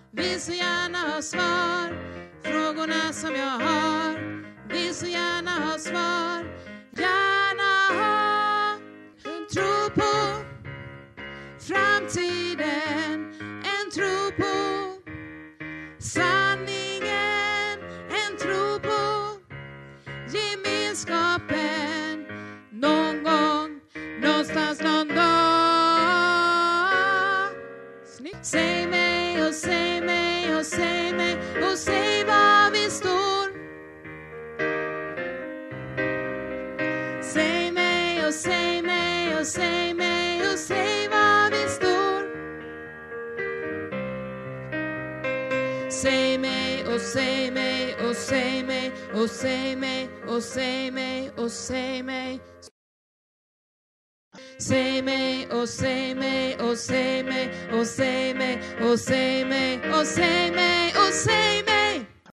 vill så gärna ha svar. Frågorna som jag har, vill så gärna ha svar. Gärna ha tro på framtiden, en tro på sanningen, en tro på gemenskapen. Någon gång, någonstans, någon dag. Säg mig och säg mig och säg mig och säg var vi står. Säg mig och säg mig och säg mig och säg var vi står. Säg mig och säg mig och säg mig och säg mig och säg mig och säg mig. Säg mig och säg mig och säg mig och säg mig och säg mig och säg mig.